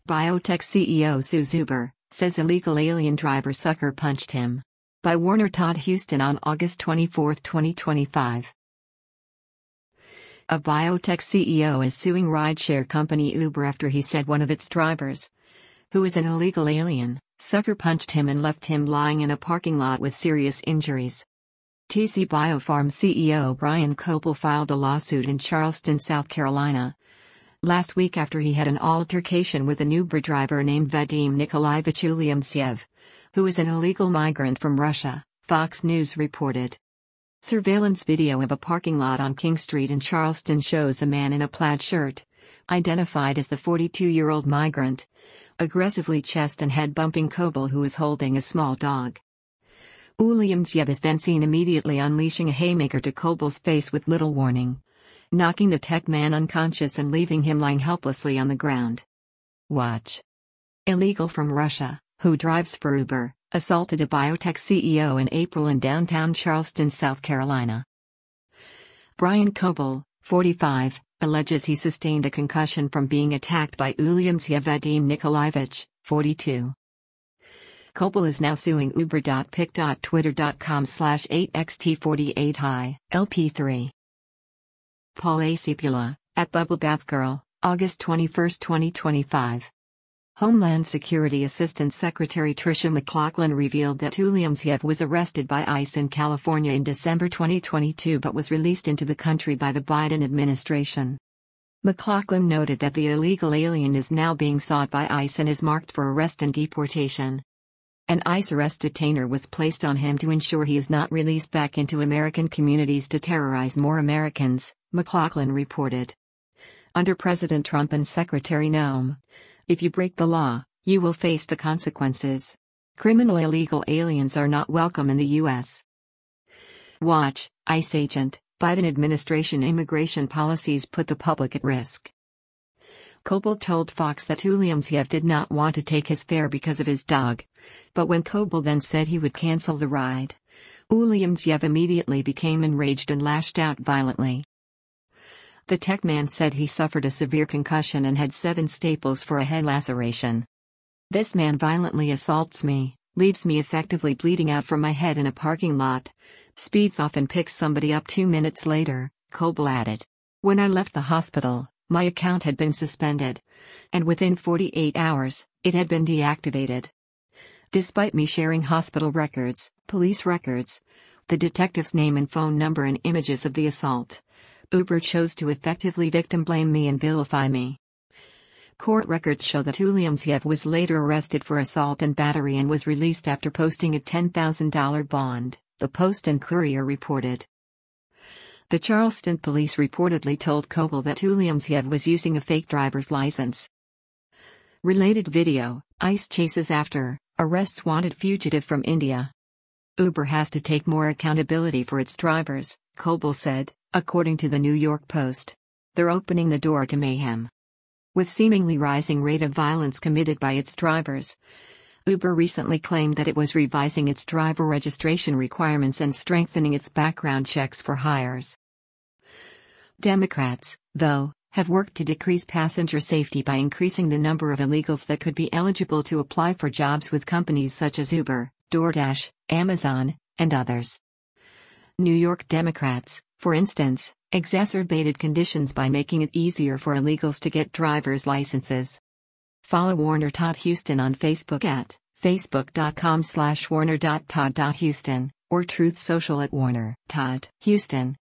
Biotech CEO sues Uber, says illegal alien driver sucker punched him. By Warner Todd Houston on August 24, 2025. A biotech CEO is suing rideshare company Uber after he said one of its drivers, who is an illegal alien, sucker punched him and left him lying in a parking lot with serious injuries. TC Biopharm CEO Brian Coble filed a lawsuit in Charleston, South Carolina, last week after he had an altercation with an Uber driver named Vadim Nikolaevich Ulyumtsev, who is an illegal migrant from Russia, Fox News reported. Surveillance video of a parking lot on King Street in Charleston shows a man in a plaid shirt, identified as the 42-year-old migrant, aggressively chest and head bumping Coble, who is holding a small dog. Ulyumtsev is then seen immediately unleashing a haymaker to Coble's face with little warning, knocking the tech man unconscious and leaving him lying helplessly on the ground. Watch. Illegal from Russia, who drives for Uber, assaulted a biotech CEO in April in downtown Charleston, South Carolina. Brian Coble, 45, alleges he sustained a concussion from being attacked by Ulyumtsev Vadim Nikolaevich, 42. Coble is now suing uber.pic.twitter.com/8xt48hi, LP3. Paul Acipula, at Bubble Bath Girl, August 21, 2025. Homeland Security Assistant Secretary Tricia McLachlan revealed that Ulyumtsev was arrested by ICE in California in December 2022 but was released into the country by the Biden administration. McLachlan noted that the illegal alien is now being sought by ICE and is marked for arrest and deportation. An ICE arrest detainer was placed on him to ensure he is not released back into American communities to terrorize more Americans, McLachlan reported. Under President Trump and Secretary Noem, if you break the law, you will face the consequences. Criminal illegal aliens are not welcome in the U.S. Watch, ICE agent, Biden administration immigration policies put the public at risk. Coble told Fox that Ulyumtsev did not want to take his fare because of his dog, but when Coble then said he would cancel the ride, Ulyumtsev immediately became enraged and lashed out violently. The tech man said he suffered a severe concussion and had 7 staples for a head laceration. This man violently assaults me, leaves me effectively bleeding out from my head in a parking lot, speeds off and picks somebody up 2 minutes later, Coble added. When I left the hospital, my account had been suspended, and within 48 hours, it had been deactivated. Despite me sharing hospital records, police records, the detective's name and phone number and images of the assault, Uber chose to effectively victim blame me and vilify me. Court records show that Ulyumtsev was later arrested for assault and battery and was released after posting a $10,000 bond, the Post and Courier reported. The Charleston police reportedly told Coble that Ulyumtsev was using a fake driver's license. Related video, ICE chases after, arrests wanted fugitive from India. Uber has to take more accountability for its drivers, Coble said, according to the New York Post. They're opening the door to mayhem. With seemingly rising rate of violence committed by its drivers, Uber recently claimed that it was revising its driver registration requirements and strengthening its background checks for hires. Democrats, though, have worked to decrease passenger safety by increasing the number of illegals that could be eligible to apply for jobs with companies such as Uber, DoorDash, Amazon, and others. New York Democrats, for instance, exacerbated conditions by making it easier for illegals to get driver's licenses. Follow Warner Todd Houston on Facebook at facebook.com/warner.todd.houston or Truth Social at Warner Todd Houston.